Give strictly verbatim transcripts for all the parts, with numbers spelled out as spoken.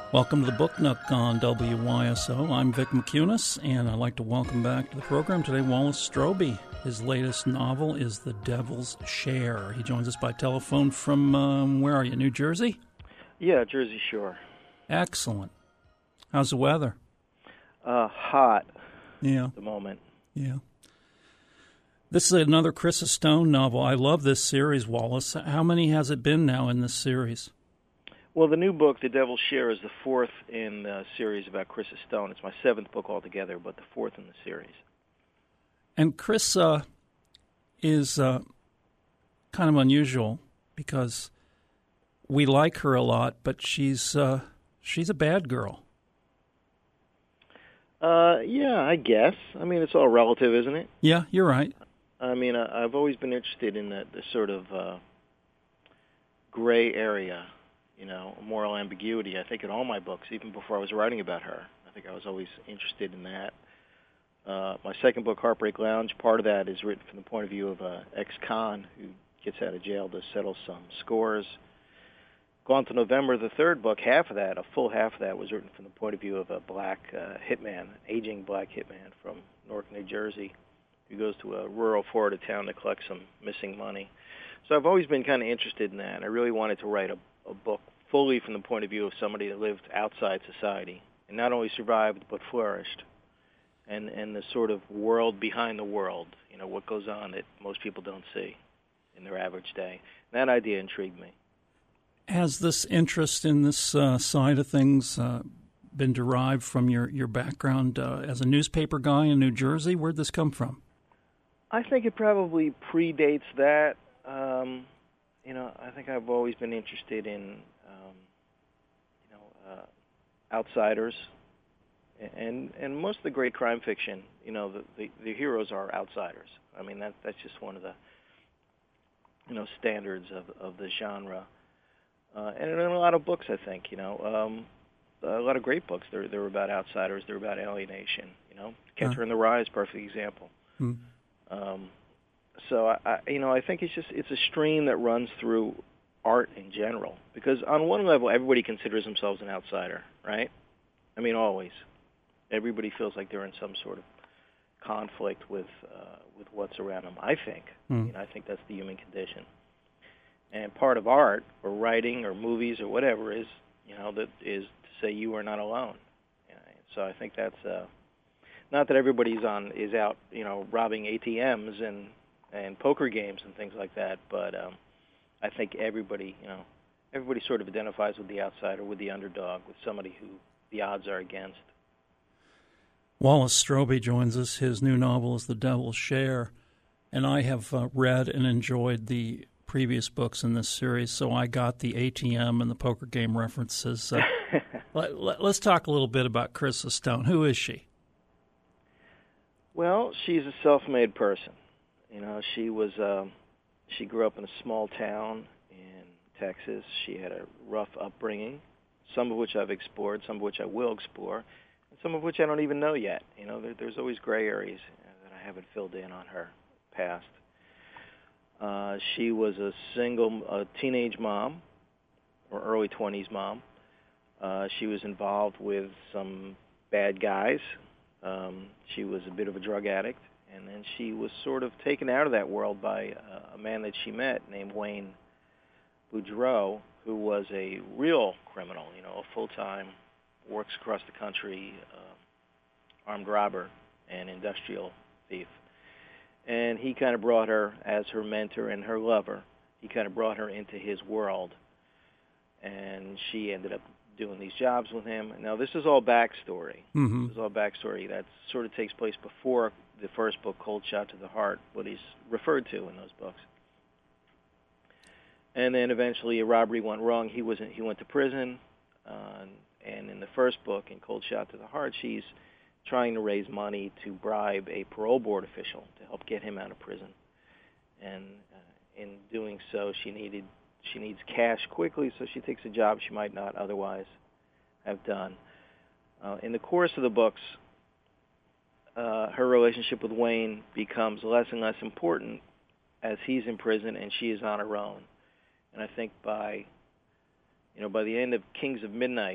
Welcome to the Book Nook on W Y S O. I'm Vic McCunis, and I'd like to welcome back to the program today Wallace Strobe. His latest novel is The Devil's Share. He joins us by telephone from, um, where are you, New Jersey? Yeah, Jersey Shore. Excellent. How's the weather? Uh, hot yeah. at the moment. Yeah. This is another Chris Stone novel. I love this series, Wallace. How many has it been now in this series? Well, the new book, The Devil's Share, is the fourth in the series about Chris Stone. It's my seventh book altogether, but the fourth in the series. And Chris uh, is uh, kind of unusual because we like her a lot, but she's uh, she's a bad girl. Uh, yeah, I guess. I mean, it's all relative, isn't it? Yeah, you're right. I mean, I, I've always been interested in the, the sort of uh, gray area. You know, moral ambiguity, I think, in all my books, even before I was writing about her. I think I was always interested in that. Uh, my second book, Heartbreak Lounge, part of that is written from the point of view of an ex-con who gets out of jail to settle some scores. Gone to November, the third book, half of that, a full half of that, was written from the point of view of a black uh, hitman, an aging black hitman from Newark, New Jersey, who goes to a rural Florida town to collect some missing money. So I've always been kind of interested in that. I really wanted to write a a book fully from the point of view of somebody that lived outside society and not only survived but flourished, and and the sort of world behind the world, you know, what goes on that most people don't see in their average day. And that idea intrigued me. Has this interest in this uh, side of things uh, been derived from your, your background uh, as a newspaper guy in New Jersey? Where'd this come from? I think it probably predates that. Um, You know, I think I've always been interested in, um, you know, uh, outsiders, and and most of the great crime fiction, you know, the, the the heroes are outsiders. I mean, that that's just one of the, you know, standards of of the genre, uh, and in a lot of books, I think, you know, um, a lot of great books, they're they're about outsiders, they're about alienation. You know, Catcher Huh. in the Rye is a perfect example. Hmm. Um, So, I, I, you know, I think it's just it's a stream that runs through art in general. Because on one level, everybody considers themselves an outsider, right? I mean, always. Everybody feels like they're in some sort of conflict with uh, with what's around them, I think. Hmm. You know, I think that's the human condition. And part of art, or writing, or movies, or whatever, is, you know, that is to say you are not alone. You know, so I think that's, uh, not that everybody's on is out, you know, robbing A T Ms and and poker games and things like that, but um, I think everybody, you know, everybody sort of identifies with the outsider, with the underdog, with somebody who the odds are against. Wallace Strobe joins us. His new novel is The Devil's Share, and I have uh, read and enjoyed the previous books in this series, so I got the A T M and the poker game references. Uh, let, let, let's talk a little bit about Chris Stone. Who is she? Well, she's a self-made person. You know, she was um, she grew up in a small town in Texas. She had a rough upbringing, some of which I've explored, some of which I will explore, and some of which I don't even know yet. You know, there, there's always gray areas that I haven't filled in on her past. Uh, she was a single, a teenage mom, or early twenties mom. Uh, she was involved with some bad guys. Um, she was a bit of a drug addict. And then she was sort of taken out of that world by uh, a man that she met named Wayne Boudreaux, who was a real criminal, you know, a full-time, works across the country, uh, armed robber and industrial thief. And he kind of brought her as her mentor and her lover. He kind of brought her into his world. And she ended up doing these jobs with him. Now, this is all backstory. Mm-hmm. This is all backstory. That sort of takes place before the first book, Cold Shot to the Heart, what he's referred to in those books. And then eventually a robbery went wrong. He was he went to prison. Uh, and in the first book, in Cold Shot to the Heart, she's trying to raise money to bribe a parole board official to help get him out of prison. And uh, in doing so, she needed she needs cash quickly, so she takes a job she might not otherwise have done. Uh, in the course of the books, uh, her relationship with Wayne becomes less and less important as he's in prison and she is on her own. And I think by, you know, by the end of Kings of Midnight,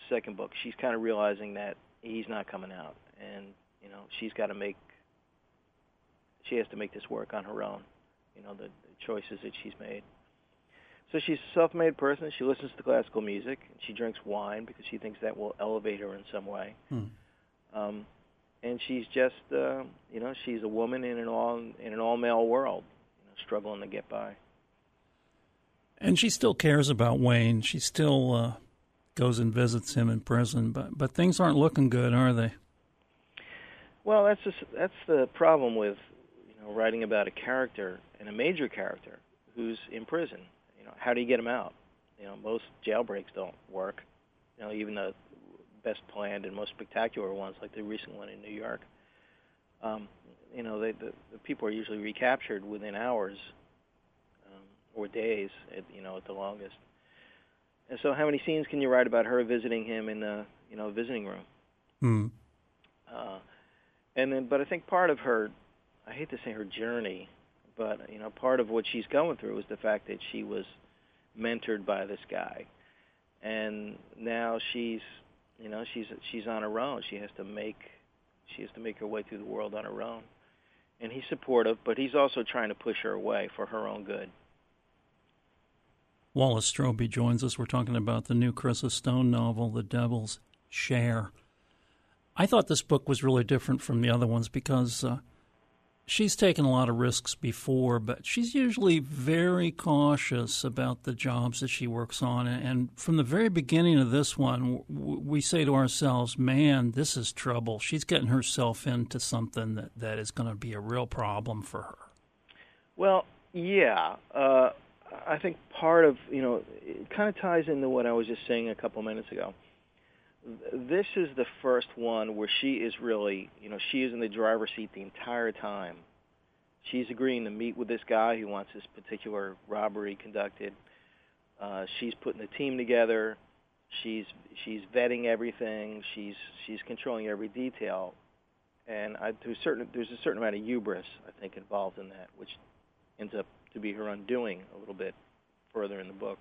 second book, she's kind of realizing that he's not coming out, and you know she's got to make she has to make this work on her own. You know the, the choices that she's made. So she's a self-made person. She listens to classical music. And she drinks wine because she thinks that will elevate her in some way. Hmm. Um, and she's just, uh, you know, she's a woman in an all in an all-male world, you know, struggling to get by. And she still cares about Wayne. She still uh, goes and visits him in prison. But but things aren't looking good, are they? Well, that's just, that's the problem with, you know, writing about a character, and a major character, who's in prison. You know, how do you get him out? You know, most jailbreaks don't work. You know, even the best planned and most spectacular ones, like the recent one in New York. Um, you know, they, the, the people are usually recaptured within hours um, or days, at, you know, at the longest. And so, how many scenes can you write about her visiting him in the, you know, visiting room? Hmm. Uh, and then, but I think part of her, I hate to say her journey, but you know, part of what she's going through is the fact that she was mentored by this guy, and now she's, you know, she's she's on her own. She has to make she has to make her way through the world on her own. And he's supportive, but he's also trying to push her away for her own good. Wallace Strobey joins us. We're talking about the new Chrissa Stone novel, The Devil's Share. I thought this book was really different from the other ones because uh, she's taken a lot of risks before, but she's usually very cautious about the jobs that she works on. And from the very beginning of this one, we say to ourselves, man, this is trouble. She's getting herself into something that, that is going to be a real problem for her. Well, yeah. Uh, I think part of, you know, it kind of ties into what I was just saying a couple minutes ago. This is the first one where she is really, you know, she is in the driver's seat the entire time. She's agreeing to meet with this guy who wants this particular robbery conducted. Uh, she's putting the team together. She's she's vetting everything. She's she's controlling every detail. And I, to a certain, there's a certain amount of hubris, I think, involved in that, which ends up to be her undoing a little bit further in the book.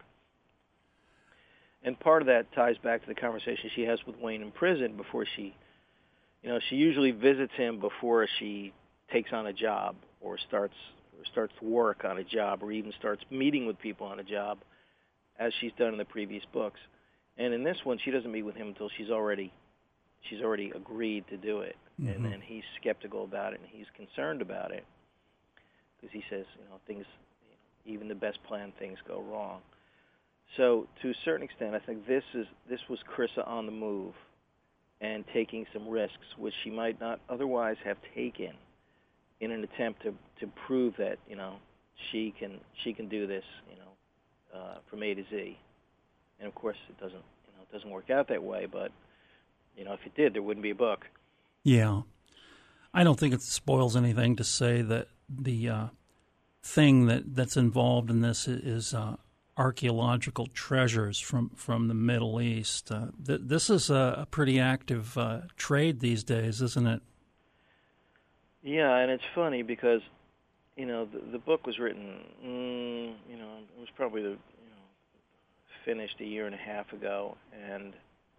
And part of that ties back to the conversation she has with Wayne in prison before she, you know, she usually visits him before she takes on a job or starts or starts work on a job or even starts meeting with people on a job, as she's done in the previous books. And in this one, she doesn't meet with him until she's already she's already agreed to do it. Mm-hmm. And then he's skeptical about it and he's concerned about it because he says, you know, things, you know, even the best planned things go wrong. So to a certain extent, I think this is this was Chrissa on the move and taking some risks which she might not otherwise have taken in an attempt to, to prove that, you know, she can she can do this, you know, uh, from A to Z. And of course, it doesn't you know it doesn't work out that way. But you know, if it did, there wouldn't be a book. Yeah, I don't think it spoils anything to say that the uh, thing that, that's involved in this is. Uh, archaeological treasures from, from the Middle East. Uh, th- this is a, a pretty active uh, trade these days, isn't it? Yeah, and it's funny because, you know, the, the book was written, mm, you know, it was probably the, you know, finished a year and a half ago, and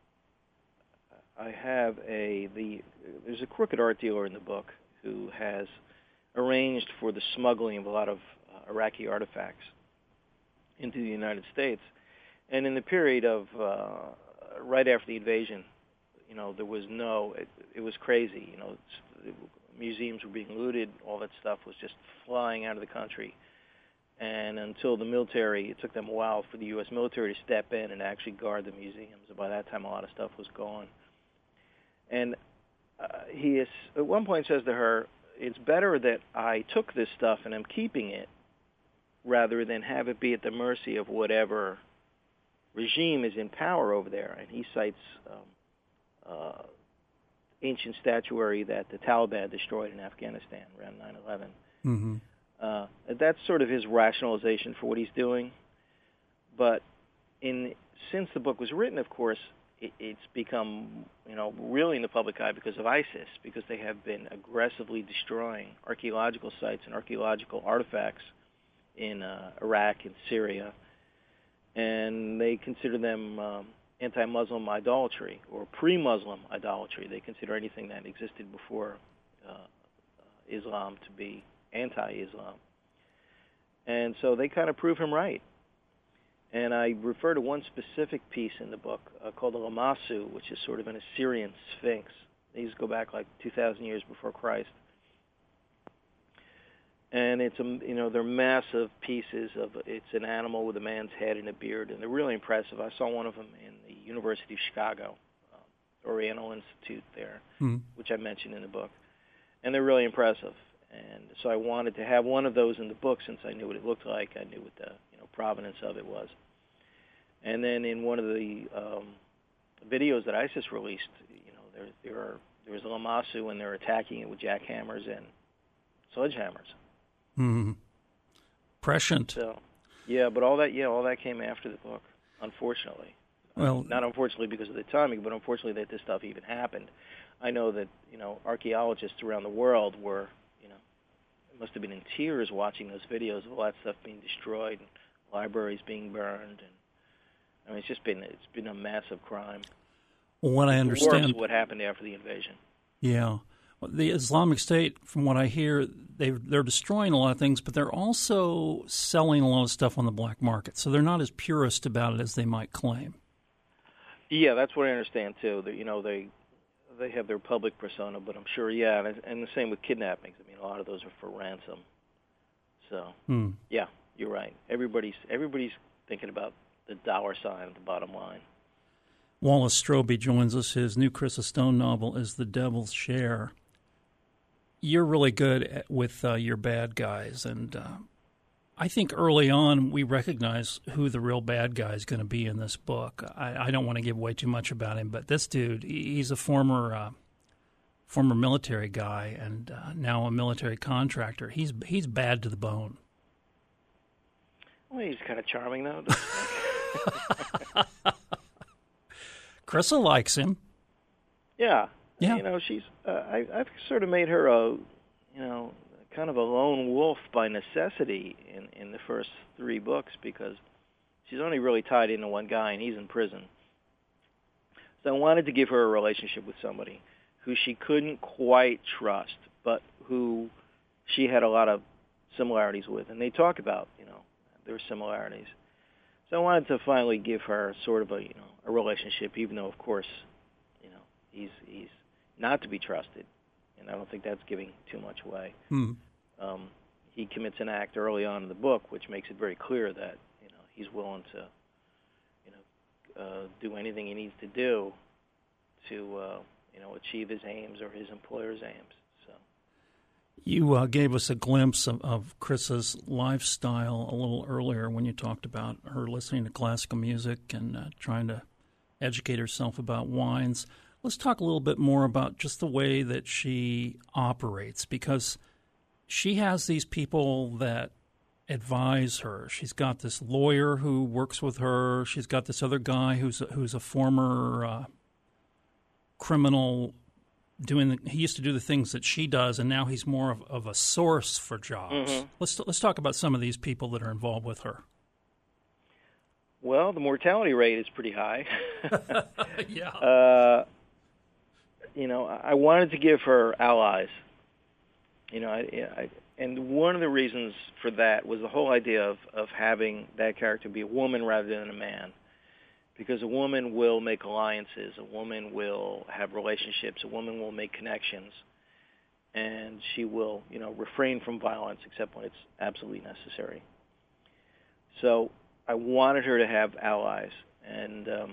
I have a, the, there's a crooked art dealer in the book who has arranged for the smuggling of a lot of uh, Iraqi artifacts into the United States. And in the period of uh, right after the invasion, you know, there was no, it, it was crazy. You know, it's, museums were being looted, all that stuff was just flying out of the country. And until the military, it took them a while for the U S military to step in and actually guard the museums. And by that time, a lot of stuff was gone. And uh, he is, at one point says to her, it's better that I took this stuff and I'm keeping it rather than have it be at the mercy of whatever regime is in power over there. And he cites um, uh, ancient statuary that the Taliban destroyed in Afghanistan around nine eleven. Mm-hmm. Uh, that's sort of his rationalization for what he's doing. But in since the book was written, of course, it, it's become, you know, really in the public eye because of ISIS, because they have been aggressively destroying archaeological sites and archaeological artifacts in uh, Iraq and Syria, and they consider them, um, anti-Muslim idolatry or pre-Muslim idolatry. They consider anything that existed before uh, uh, Islam to be anti-Islam. And so they kind of prove him right. And I refer to one specific piece in the book uh, called the Lamassu, which is sort of an Assyrian sphinx. These go back like two thousand years before Christ. And it's a, you know, they're massive pieces of, it's an animal with a man's head and a beard, and they're really impressive. I saw one of them in the University of Chicago, uh, Oriental Institute there, mm. which I mentioned in the book. And they're really impressive. And so I wanted to have one of those in the book since I knew what it looked like. I knew what the you know provenance of it was. And then in one of the um, videos that ISIS released, you know, there there are there's a Lamassu and they're attacking it with jackhammers and sledgehammers. Mm-hmm. Prescient. So, yeah, but all that yeah all that came after the book, unfortunately. Well, not unfortunately because of the timing, but unfortunately that this stuff even happened. I know that you know archaeologists around the world were. Must have been in tears watching those videos of all that stuff being destroyed, and libraries being burned, and I mean it's just been it's been a massive crime. Well, what I understand, worse what happened after the invasion. Yeah, the Islamic State, from what I hear, they they're destroying a lot of things, but they're also selling a lot of stuff on the black market. So they're not as purist about it as they might claim. Yeah, that's what I understand too. That you know they. They have their public persona, but I'm sure, yeah, and, and the same with kidnappings. I mean, a lot of those are for ransom. So, hmm. yeah, you're right. Everybody's everybody's thinking about the dollar sign at the bottom line. Wallace Strobe joins us. His new Chryssa Stone novel is The Devil's Share. You're really good at, with uh, your bad guys, and uh, I think early on we recognize who the real bad guy is going to be in this book. I, I don't want to give away too much about him, but this dude, he's a former uh, former military guy and uh, now a military contractor. He's he's bad to the bone. Well, he's kind of charming, though. Chryssa likes him. Yeah. Yeah. You know, she's. Uh, I, I've sort of made her a, you know, kind of a lone wolf by necessity in, in the first three books because she's only really tied into one guy and he's in prison. So I wanted to give her a relationship with somebody who she couldn't quite trust, but who she had a lot of similarities with. And they talk about, you know, their similarities. So I wanted to finally give her sort of a, you know, a relationship, even though, of course, you know, he's he's not to be trusted. And I don't think that's giving too much away. Hmm. Um, he commits an act early on in the book, which makes it very clear that you know he's willing to, you know, uh, do anything he needs to do to, uh, you know, achieve his aims or his employer's aims. So you uh, gave us a glimpse of, of Chryssa's lifestyle a little earlier when you talked about her listening to classical music and uh, trying to educate herself about wines. Let's talk a little bit more about just the way that she operates, because she has these people that advise her. She's got this lawyer who works with her. She's got this other guy who's a, who's a former uh, criminal doing the, he used to do the things that she does, and now he's more of, of a source for jobs. Mm-hmm. Let's let's talk about some of these people that are involved with her. Well, the mortality rate is pretty high. Yeah. Uh, you know, I wanted to give her allies. You know, I, I, and one of the reasons for that was the whole idea of, of having that character be a woman rather than a man. Because a woman will make alliances, a woman will have relationships, a woman will make connections, and she will, you know, refrain from violence except when it's absolutely necessary. So I wanted her to have allies, and um,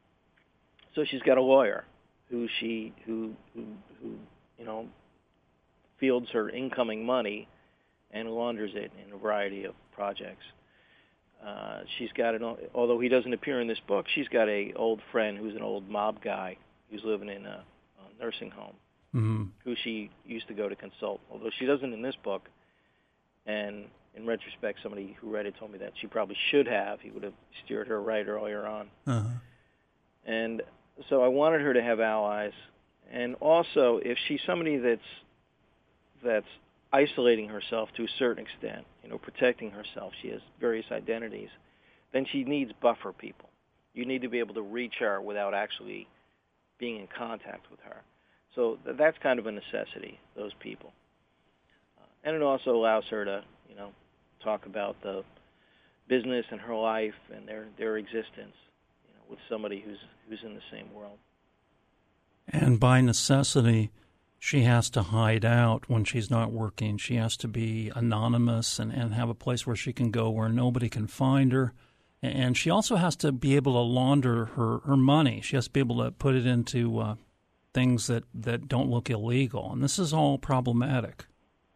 so she's got a lawyer who she who who, who you know fields her incoming money and launders it in a variety of projects. Uh, she's got an, although he doesn't appear in this book, she's got a old friend who's an old mob guy who's living in a, a nursing home, mm-hmm. who she used to go to consult. Although she doesn't in this book, and in retrospect, somebody who read it told me that she probably should have. He would have steered her right earlier on. Uh-huh. And so I wanted her to have allies, and also if she's somebody that's that's isolating herself to a certain extent, you know, protecting herself, she has various identities, then she needs buffer people. You need to be able to reach her without actually being in contact with her. So th- that's kind of a necessity, those people. Uh, and it also allows her to, you know, talk about the business and her life and their, their existence, you know, with somebody who's who's in the same world. And by necessity, she has to hide out when she's not working. She has to be anonymous and, and have a place where she can go where nobody can find her. And she also has to be able to launder her, her money. She has to be able to put it into uh, things that, that don't look illegal. And this is all problematic.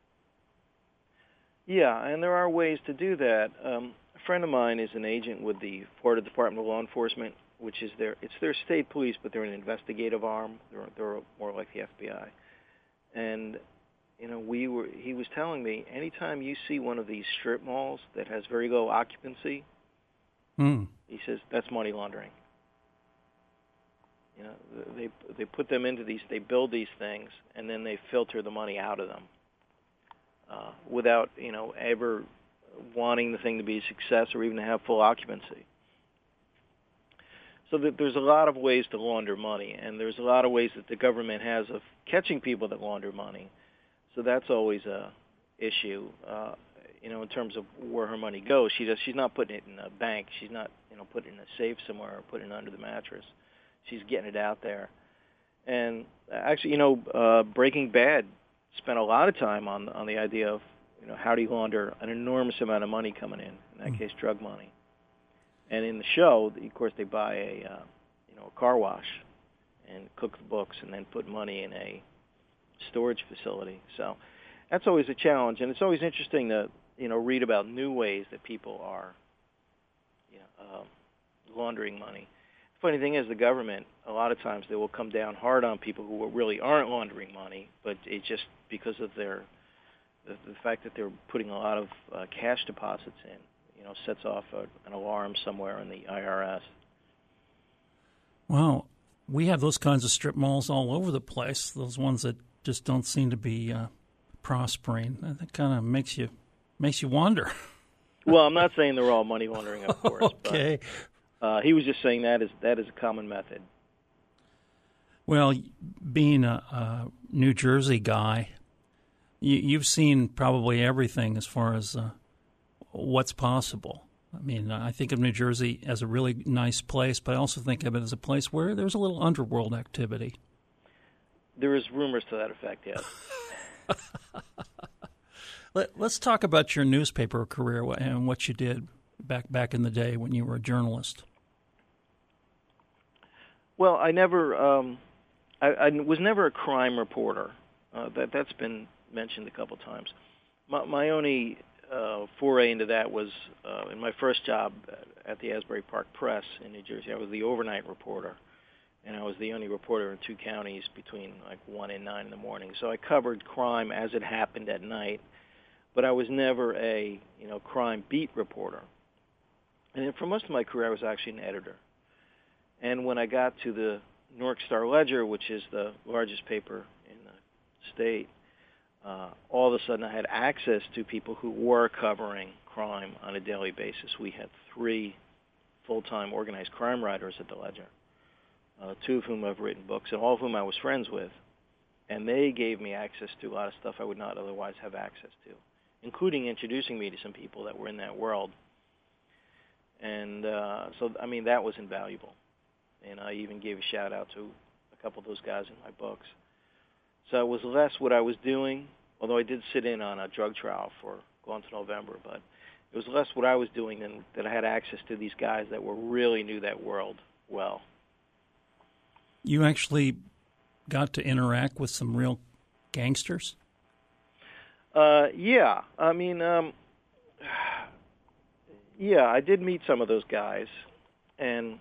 Yeah, and there are ways to do that. Um, a friend of mine is an agent with the Florida Department of Law Enforcement, which is their, it's their state police, but they're an investigative arm. They're, they're more like the F B I. And, you know, we were, he was telling me, anytime you see one of these strip malls that has very low occupancy, mm. he says, that's money laundering. You know, they they put them into these, they build these things, and then they filter the money out of them uh, without, you know, ever wanting the thing to be a success or even to have full occupancy. So that there's a lot of ways to launder money, and there's a lot of ways that the government has of catching people that launder money. So that's always a issue, uh, you know, in terms of where her money goes. She does. She's not putting it in a bank. She's not, you know, putting it in a safe somewhere or putting it under the mattress. She's getting it out there. And actually, you know, uh, Breaking Bad spent a lot of time on on the idea of, you know, how do you launder an enormous amount of money coming in, in that mm. case, drug money. And in the show, of course, they buy a, uh, you know, a car wash and cook the books and then put money in a storage facility. So that's always a challenge, and it's always interesting to, you know, read about new ways that people are, you know, um, laundering money. The funny thing is, the government, a lot of times, they will come down hard on people who really aren't laundering money, but it's just because of their the, the fact that they're putting a lot of uh, cash deposits in. You know, sets off a, an alarm somewhere in the I R S. Well, we have those kinds of strip malls all over the place. Those ones that just don't seem to be uh, prospering. That kind of makes you makes you wonder. Well, I'm not saying they're all money laundering, of course. Okay. But, uh, he was just saying that is that is a common method. Well, being a, a New Jersey guy, you, you've seen probably everything as far as Uh, what's possible. I mean, I think of New Jersey as a really nice place, but I also think of it as a place where there's a little underworld activity. There is rumors to that effect, yes. Let, let's talk about your newspaper career and what you did back back in the day when you were a journalist. Well, I never, um, I, I was never a crime reporter. Uh, that that's been mentioned a couple times. My, my only Uh, foray into that was uh, in my first job at the Asbury Park Press in New Jersey. I was the overnight reporter, and I was the only reporter in two counties between like one and nine in the morning. So I covered crime as it happened at night, but I was never a you know crime beat reporter. And then for most of my career, I was actually an editor. And when I got to the Newark Star Ledger, which is the largest paper in the state, Uh, all of a sudden I had access to people who were covering crime on a daily basis. We had three full-time organized crime writers at the Ledger, uh, two of whom have written books, and all of whom I was friends with. And they gave me access to a lot of stuff I would not otherwise have access to, including introducing me to some people that were in that world. And uh, so, I mean, that was invaluable. And I even gave a shout-out to a couple of those guys in my books. So it was less what I was doing, although I did sit in on a drug trial for going to November, but it was less what I was doing than that I had access to these guys that were really knew that world well. You actually got to interact with some real gangsters? Uh, yeah. I mean, um, yeah, I did meet some of those guys. And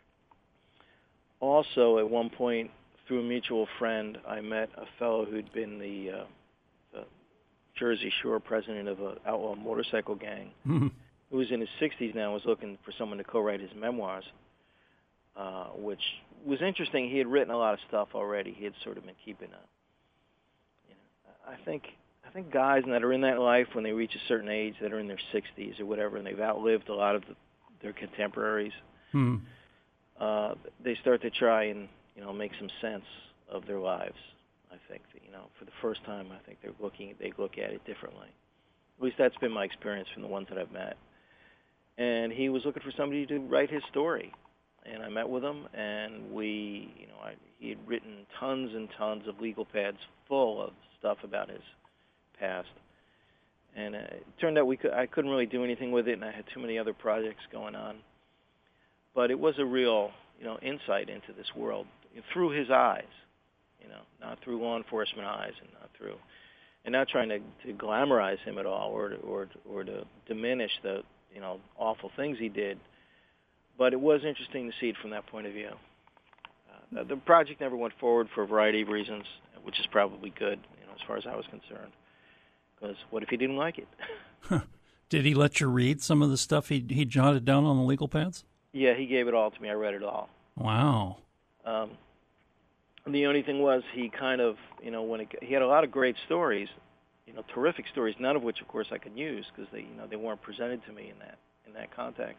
also at one point, through a mutual friend, I met a fellow who'd been the, uh, the Jersey Shore president of an outlaw motorcycle gang, mm-hmm. who was in his sixties now, was looking for someone to co-write his memoirs, uh, which was interesting. He had written a lot of stuff already. He had sort of been keeping a, you know, I think I think guys that are in that life when they reach a certain age, that are in their sixties or whatever, and they've outlived a lot of the, their contemporaries. Mm. uh, they start to try and, you know, make some sense of their lives. I think that, you know, for the first time, I think they're looking, they look at it differently. At least that's been my experience from the ones that I've met. And he was looking for somebody to write his story. And I met with him, and we, you know, I, he had written tons and tons of legal pads full of stuff about his past. And uh, it turned out we could, I couldn't really do anything with it, and I had too many other projects going on. But it was a real, you know, insight into this world through his eyes, you know, not through law enforcement eyes, and not through, and not trying to, to glamorize him at all, or to, or or to diminish the, you know, awful things he did. But it was interesting to see it from that point of view. Uh, the project never went forward for a variety of reasons, which is probably good, you know, as far as I was concerned. Because what if he didn't like it? Did he let you read some of the stuff he he jotted down on the legal pads? Yeah, he gave it all to me. I read it all. Wow. Um, the only thing was he kind of, you know, when it, he had a lot of great stories, you know, terrific stories, none of which, of course, I could use because they, you know, they weren't presented to me in that in that context.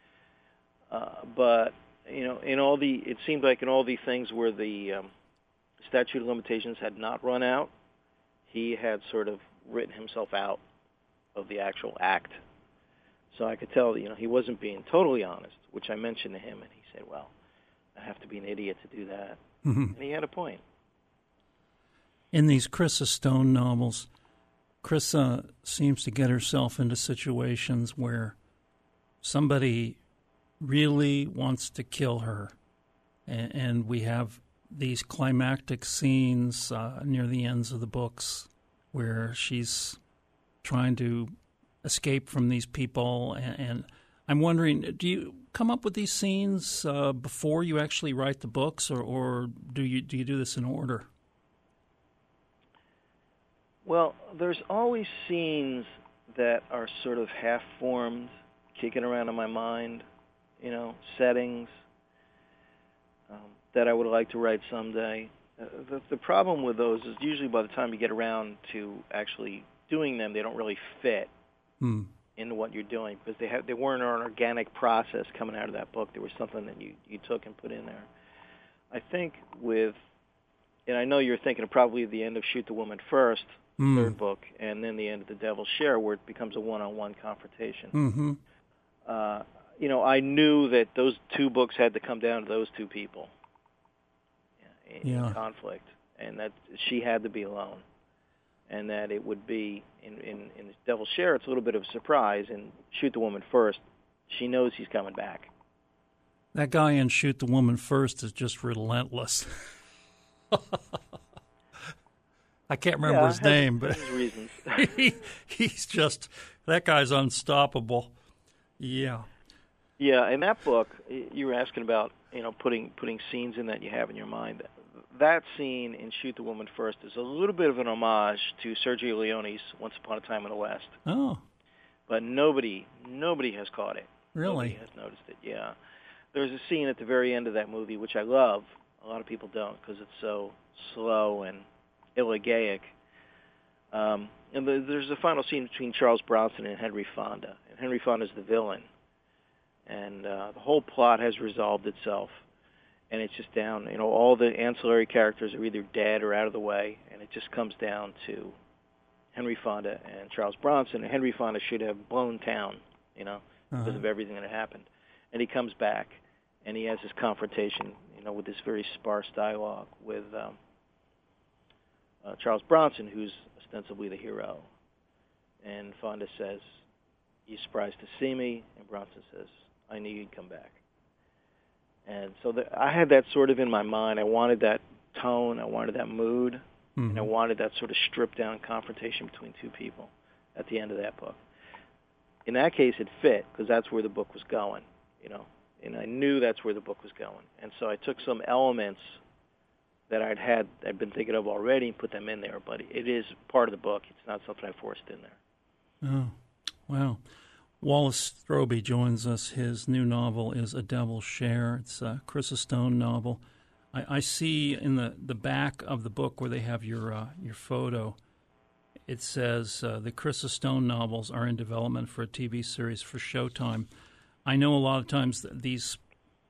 Uh, but you know, in all the, it seemed like in all the things where the um, statute of limitations had not run out, he had sort of written himself out of the actual act. So I could tell, you know, he wasn't being totally honest, which I mentioned to him, and he said, well, I have to be an idiot to do that. Mm-hmm. And he had a point. In these Chrissa Stone novels, Chrissa seems to get herself into situations where somebody really wants to kill her, and, and we have these climactic scenes uh, near the ends of the books where she's trying to escape from these people, and, and I'm wondering, do you come up with these scenes uh, before you actually write the books, or, or do you do you do this in order? Well, there's always scenes that are sort of half-formed, kicking around in my mind, you know, settings um, that I would like to write someday. Uh, the, the problem with those is usually by the time you get around to actually doing them, they don't really fit hmm. into what you're doing because they have they weren't an organic process coming out of that book. There was something that you, you took and put in there. I think with, and I know you're thinking of probably the end of Shoot the Woman First, the mm. third book, and then the end of The Devil's Share, where it becomes a one-on-one confrontation. Mm-hmm. Uh, you know, I knew that those two books had to come down to those two people in, yeah. in conflict, and that she had to be alone, and that it would be, in, in, in The Devil's Share, it's a little bit of a surprise, and Shoot the Woman First, she knows he's coming back. That guy in Shoot the Woman First is just relentless. I can't remember yeah, his name, but his reasons. he, he's just, that guy's unstoppable. Yeah. Yeah, in that book, you were asking about, you know, putting putting scenes in that you have in your mind. That scene in Shoot the Woman First is a little bit of an homage to Sergio Leone's Once Upon a Time in the West. Oh. But nobody, nobody has caught it. Really? Nobody has noticed it, yeah. There's a scene at the very end of that movie, which I love. A lot of people don't because it's so slow and elegaic. Um, and the, there's a final scene between Charles Bronson and Henry Fonda. And Henry Fonda's the villain. And uh, the whole plot has resolved itself. And it's just down, you know, all the ancillary characters are either dead or out of the way. And it just comes down to Henry Fonda and Charles Bronson. And Henry Fonda should have blown town, you know, uh-huh. because of everything that had happened. And he comes back, and he has this confrontation, you know, with this very sparse dialogue with um, uh, Charles Bronson, who's ostensibly the hero. And Fonda says, "You surprised to see me?" And Bronson says, "I knew you'd come back." And so the, I had that sort of in my mind. I wanted that tone, I wanted that mood, mm-hmm. and I wanted that sort of stripped-down confrontation between two people at the end of that book. In that case, it fit, because that's where the book was going, you know, and I knew that's where the book was going. And so I took some elements that I'd had, I'd been thinking of already and put them in there, but it is part of the book. It's not something I forced in there. Oh, wow. Wallace Strobey joins us. His new novel is A Devil's Share. It's a Chrissa Stone novel. I, I see in the, the back of the book where they have your uh, your photo, it says uh, the Chrissa Stone novels are in development for a T V series for Showtime. I know a lot of times that these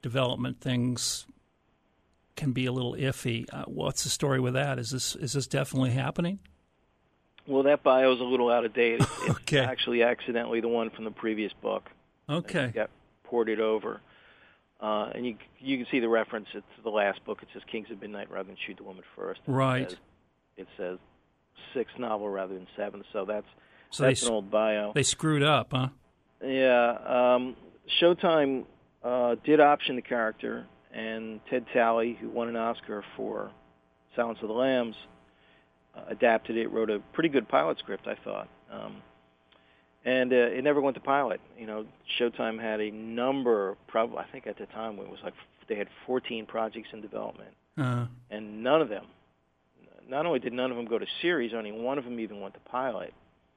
development things can be a little iffy. Uh, what's the story with that? Is this is this definitely happening? Well, that bio is a little out of date. It's, it's okay. actually accidentally the one from the previous book. Okay. It got ported over. Uh, and you you can see the reference. It's the last book. It says Kings of Midnight rather than Shoot the Woman First. Right. It says, it says sixth novel rather than seventh. So that's, so that's they, an old bio. They screwed up, huh? Yeah. Um, Showtime uh, did option the character, and Ted Talley, who won an Oscar for Silence of the Lambs, uh, adapted it, wrote a pretty good pilot script, I thought. Um, and uh, it never went to pilot. You know, Showtime had a number, probably I think at the time it was like they had fourteen projects in development, uh, and none of them, not only did none of them go to series, only one of them even went to pilot.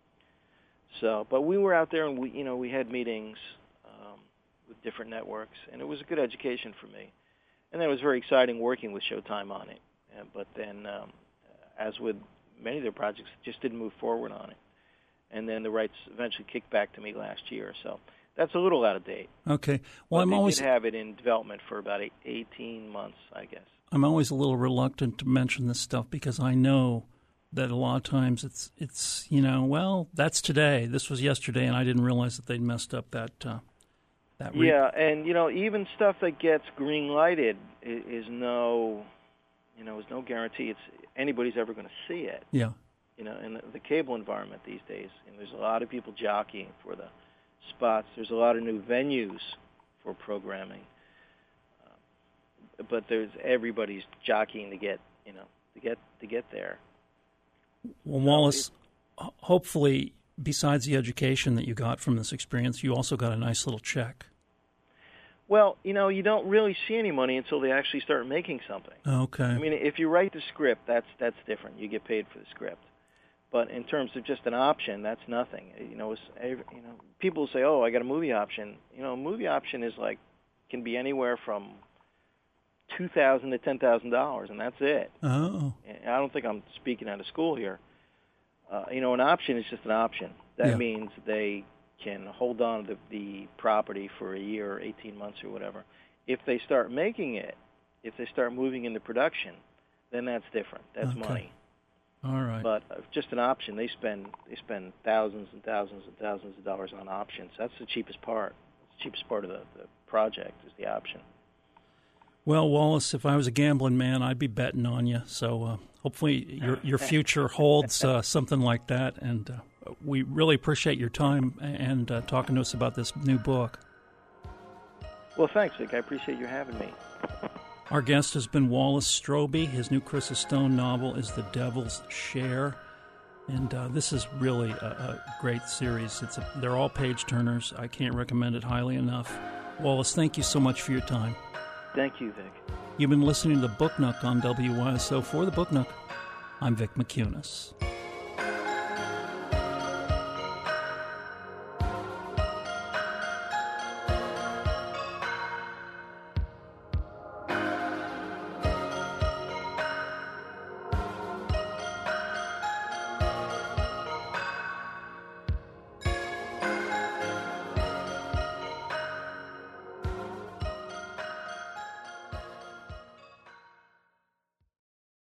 So, but we were out there, and we, you know, we had meetings um, with different networks, and it was a good education for me. And then it was very exciting working with Showtime on it. Uh, but then, um, as with many of their projects, just didn't move forward on it. And then the rights eventually kicked back to me last year. So that's a little out of date. Okay. Well, but I'm they always did have it in development for about eighteen months, I guess. I'm always a little reluctant to mention this stuff because I know that a lot of times it's it's you know, well, that's today. This was yesterday, and I didn't realize that they'd messed up that uh, that. Re- yeah, and you know, even stuff that gets green lighted is, is no, you know, is no guarantee it's anybody's ever going to see it. Yeah. You know, in the, the cable environment these days, and there's a lot of people jockeying for the spots. There's a lot of new venues for programming, uh, but there's everybody's jockeying to get, you know, to get to get there. Well, Wallace, hopefully, besides the education that you got from this experience, you also got a nice little check. Well, you know, you don't really see any money until they actually start making something. Okay. I mean, if you write the script, that's that's different. You get paid for the script. But in terms of just an option, that's nothing. You know, it's, you know, people say, "Oh, I got a movie option." You know, a movie option is like can be anywhere from two thousand to ten thousand dollars, and that's it. Oh. I don't think I'm speaking out of school here. Uh, you know, an option is just an option. That Yeah. means they can hold on to the, the property for a year or eighteen months or whatever. If they start making it, if they start moving into production, then that's different. That's Okay. money. All right. But uh, just an option, they spend they spend thousands and thousands and thousands of dollars on options. That's the cheapest part. The cheapest part of the, the project is the option. Well, Wallace, if I was a gambling man, I'd be betting on you. So uh, hopefully your your future holds uh, something like that. And uh, we really appreciate your time and uh, talking to us about this new book. Well, thanks, Vic. I appreciate you having me. Our guest has been Wallace Strobey. His new Chris Stone novel is The Devil's Share. And uh, this is really a, a great series. It's a, they're all page-turners. I can't recommend it highly enough. Wallace, thank you so much for your time. Thank you, Vic. You've been listening to The Book Nook on W Y S O. For The Book Nook, I'm Vic McCunas.